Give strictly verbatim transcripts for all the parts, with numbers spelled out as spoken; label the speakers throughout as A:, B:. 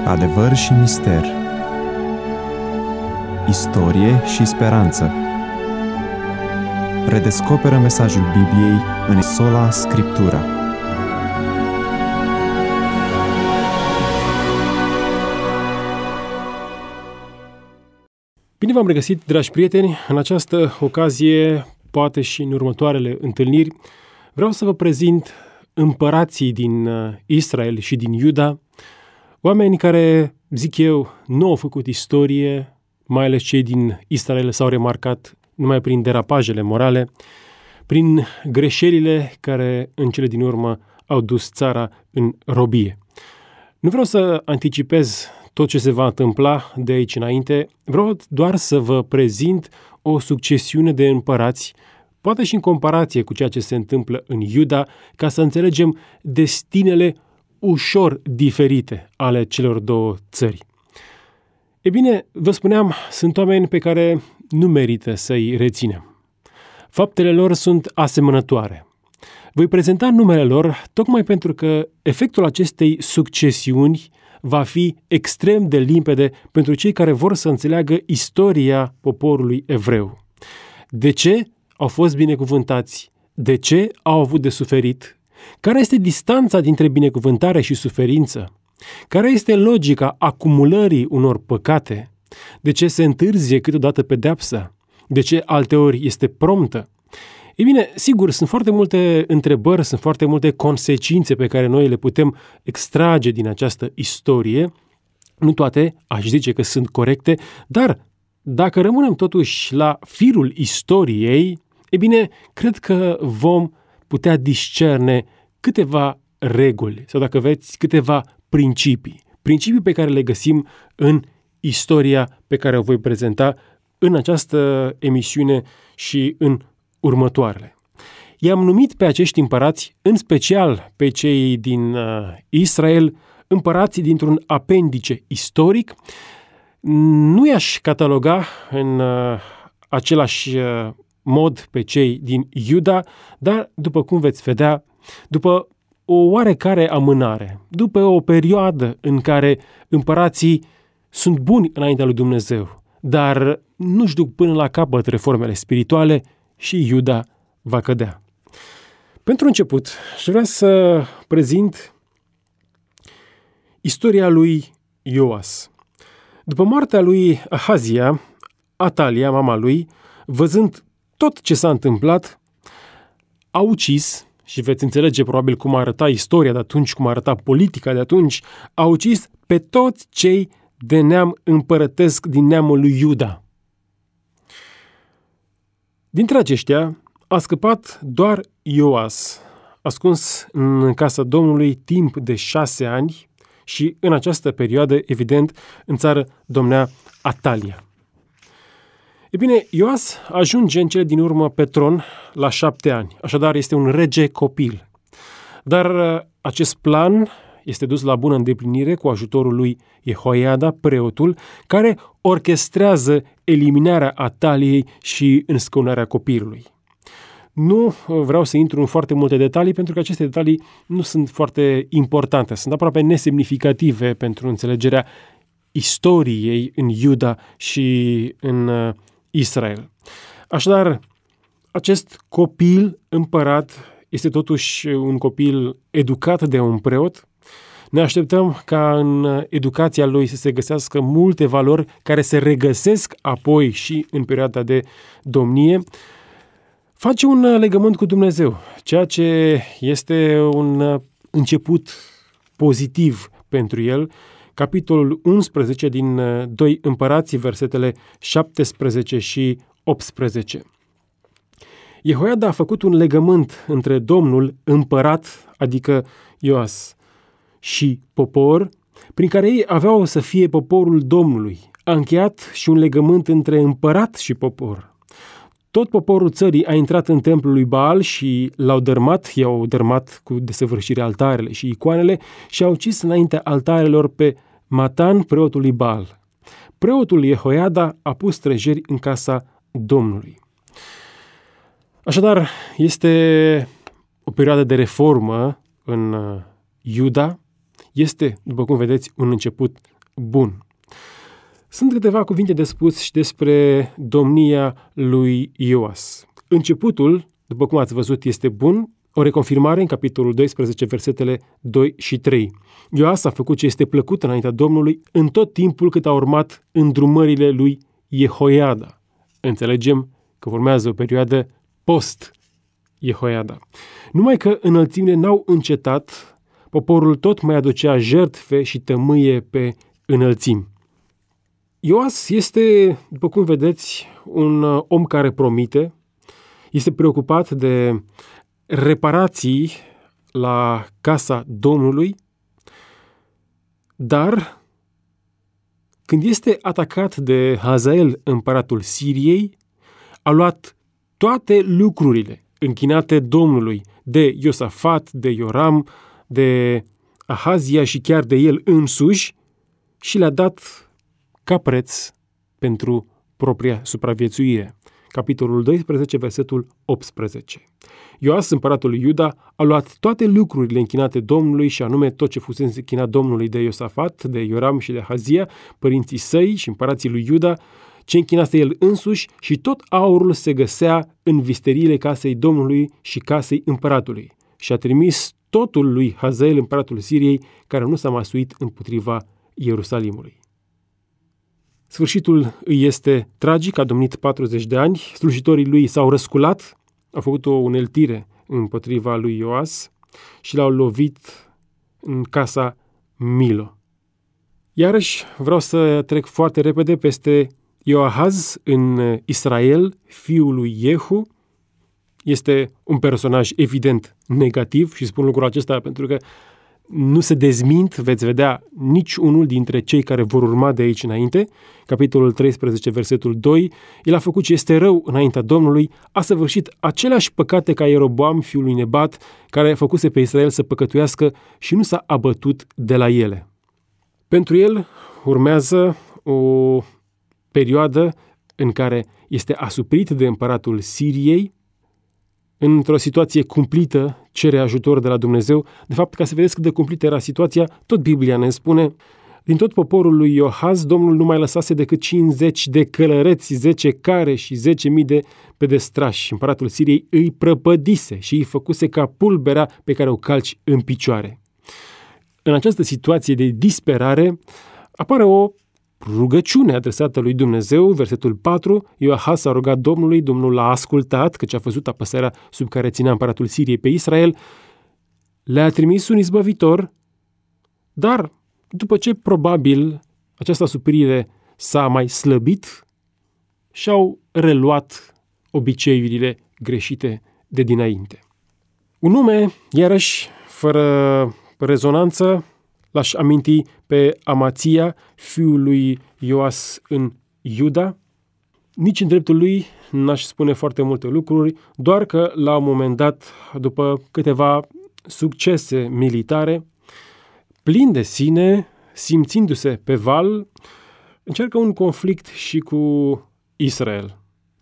A: Adevăr și mister, istorie și speranță. Redescoperă mesajul Bibliei în Sola Scriptura.
B: Bine v-am regăsit, dragi prieteni, în această ocazie, poate și în următoarele întâlniri, vreau să vă prezint împărații din Israel și din Iuda, oameni care, zic eu, nu au făcut istorie, mai ales cei din Israel s-au remarcat numai prin derapajele morale, prin greșelile care în cele din urmă au dus țara în robie. Nu vreau să anticipez tot ce se va întâmpla de aici înainte, vreau doar să vă prezint o succesiune de împărați, poate și în comparație cu ceea ce se întâmplă în Iuda, ca să înțelegem destinele ușor diferite ale celor două țări. E bine, vă spuneam, sunt oameni pe care nu merită să-i reținem. Faptele lor sunt asemănătoare. Voi prezenta numele lor tocmai pentru că efectul acestei succesiuni va fi extrem de limpede pentru cei care vor să înțeleagă istoria poporului evreu. De ce au fost binecuvântați? De ce au avut de suferit? Care este distanța dintre binecuvântare și suferință? Care este logica acumulării unor păcate? De ce se întârzie câteodată pedeapsa? De ce alteori este promptă? Ei bine, sigur, sunt foarte multe întrebări, sunt foarte multe consecințe pe care noi le putem extrage din această istorie. Nu toate, aș zice că sunt corecte, dar dacă rămânem totuși la firul istoriei, e bine, cred că vom putea discerne câteva reguli sau, dacă veți, câteva principii. Principii pe care le găsim în istoria pe care o voi prezenta în această emisiune și în următoarele. I-am numit pe acești împărați, în special pe cei din uh, Israel, împărații dintr-un apendice istoric. Nu i-aș cataloga în uh, același uh, mod pe cei din Iuda, dar, după cum veți vedea, după o oarecare amânare, după o perioadă în care împărații sunt buni înaintea lui Dumnezeu, dar nu-și duc până la capăt reformele spirituale, și Iuda va cădea. Pentru început, aș vrea să prezint istoria lui Ioas. După moartea lui Ahazia, Atalia, mama lui, văzând tot ce s-a întâmplat, a ucis, și veți înțelege probabil cum arăta istoria de atunci, cum arăta politica de atunci, a ucis pe toți cei de neam împărătesc din neamul lui Iuda. Dintre aceștia a scăpat doar Ioas, ascuns în casa Domnului timp de șase ani și în această perioadă, evident, în țară domnea Atalia. E bine, Ioas ajunge în cele din urmă pe tron la șapte ani, așadar este un rege copil. Dar acest plan este dus la bună îndeplinire cu ajutorul lui Jehoiada, preotul, care orchestrează eliminarea Ataliei și înscăunarea copilului. Nu vreau să intru în foarte multe detalii, pentru că aceste detalii nu sunt foarte importante, sunt aproape nesemnificative pentru înțelegerea istoriei în Iuda și în Israel. Așadar, acest copil împărat este totuși un copil educat de un preot. Ne așteptăm ca în educația lui să se găsească multe valori care se regăsesc apoi și în perioada de domnie. Face un legământ cu Dumnezeu, ceea ce este un început pozitiv pentru el. Capitolul unsprezece din doi Împărații, versetele șaptesprezece și optsprezece. Jehoiada a făcut un legământ între Domnul împărat, adică Ioas, și popor, prin care ei aveau să fie poporul Domnului. A încheiat și un legământ între împărat și popor. Tot poporul țării a intrat în templul lui Baal și l-au dărmat, i-au dărmat cu desăvârșire altarele și icoanele și au ucis înaintea altarelor pe Matan, preotul lui Baal. Preotul Jehoiada a pus străjeri în casa Domnului. Așadar, este o perioadă de reformă în Iuda, este, după cum vedeți, un început bun. Sunt câteva cuvinte de spus și despre domnia lui Ioas. Începutul, după cum ați văzut, este bun, o reconfirmare în capitolul doisprezece, versetele doi și trei. Ioas a făcut ce este plăcut înaintea Domnului în tot timpul cât a urmat îndrumările lui Jehoiada. Înțelegem că urmează o perioadă post-Jehoiada. Numai că înălțimile n-au încetat, poporul tot mai aducea jertfe și tămâie pe înălțimi. Ioas este, după cum vedeți, un om care promite, este preocupat de reparații la casa Domnului, dar când este atacat de Hazael, împăratul Siriei, a luat toate lucrurile închinate Domnului de Iosafat, de Ioram, de Ahazia și chiar de el însuși și le-a dat ca preț pentru propria supraviețuire. Capitolul doisprezece, versetul optsprezece. Ioas, împăratul lui Iuda, a luat toate lucrurile închinate Domnului, și anume tot ce fusese închinat Domnului de Iosafat, de Ioram și de Ahazia, părinții săi și împărații lui Iuda, ce închinase el însuși, și tot aurul se găsea în visteriile casei Domnului și casei împăratului. Și a trimis totul lui Hazael, împăratul Siriei, care nu s-a masuit împotriva Ierusalimului. Sfârșitul îi este tragic, a domnit patruzeci de ani, slujitorii lui s-au răsculat, au făcut o uneltire împotriva lui Ioas și l-au lovit în casa Milo. Iarăși vreau să trec foarte repede peste Ioahaz în Israel, fiul lui Jehu. Este un personaj evident negativ și spun lucrul acesta pentru că nu se dezmint, veți vedea, nici unul dintre cei care vor urma de aici înainte. Capitolul treisprezece, versetul doi, el a făcut ce este rău înaintea Domnului, a săvârșit aceleași păcate ca Ieroboam, fiul lui Nebat, care a făcuse pe Israel să păcătuiască și nu s-a abătut de la ele. Pentru el urmează o perioadă în care este asuprit de împăratul Siriei, într-o situație cumplită, cere ajutor de la Dumnezeu. De fapt, ca să vedeți cât de cumplită era situația, tot Biblia ne spune, din tot poporul lui Ioahaz, Domnul nu mai lăsase decât cincizeci de călăreți, zece care și zece mii de pedestrași. Împăratul Siriei îi prăpădise și îi făcuse ca pulberea pe care o calci în picioare. În această situație de disperare apare o rugăciune adresată lui Dumnezeu, versetul patru, Ioahaz a rugat Domnului, Domnul l-a ascultat, căci a văzut apăsarea sub care ținea împăratul Siriei pe Israel, le-a trimis un izbăvitor, dar după ce probabil această asuprire s-a mai slăbit, și-au reluat obiceiurile greșite de dinainte. Un nume, iarăși, fără rezonanță, l-aș aminti pe Amația, fiul lui Ioas în Iuda. Nici în dreptul lui n-aș spune foarte multe lucruri, doar că la un moment dat, după câteva succese militare, plin de sine, simțindu-se pe val, încearcă un conflict și cu Israel.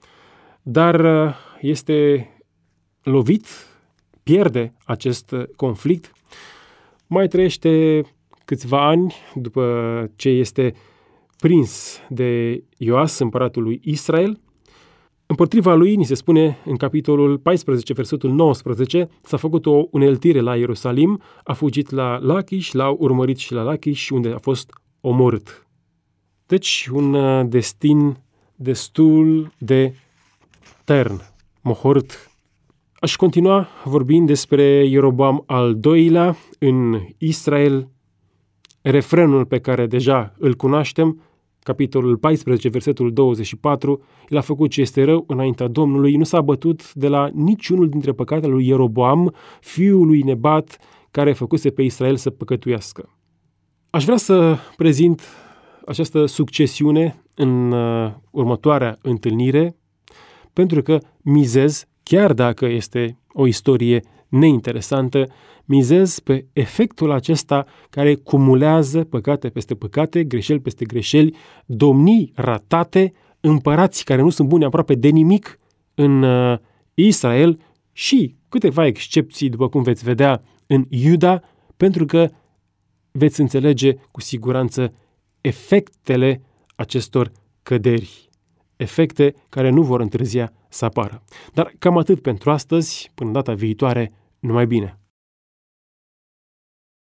B: Dar este lovit, pierde acest conflict, mai trăiește câțiva ani după ce este prins de Ioas, împăratul lui Israel. Împotriva lui, ni se spune în capitolul paisprezece, versetul nouăsprezece, s-a făcut o uneltire la Ierusalim, a fugit la Lachish, l-au urmărit și la Lachish, unde a fost omorât. Deci, un destin destul de tern, mohorât. Aș continua vorbind despre Ieroboam al doilea în Israel, refrenul pe care deja îl cunoaștem, capitolul paisprezece, versetul douăzeci și patru, el a făcut ce este rău înaintea Domnului, nu s-a bătut de la niciunul dintre păcatele lui Ieroboam, fiul lui Nebat, care făcuse pe Israel să păcătuiască. Aș vrea să prezint această succesiune în uh, următoarea întâlnire, pentru că mizez, chiar dacă este o istorie neinteresantă, mizez pe efectul acesta care cumulează păcate peste păcate, greșeli peste greșeli, domnii ratate, împărați care nu sunt buni aproape de nimic în uh, Israel și câteva excepții, după cum veți vedea, în Iuda, pentru că veți înțelege cu siguranță efectele acestor căderi. Efecte care nu vor întârzia să apară. Dar cam atât pentru astăzi, până data viitoare, numai bine!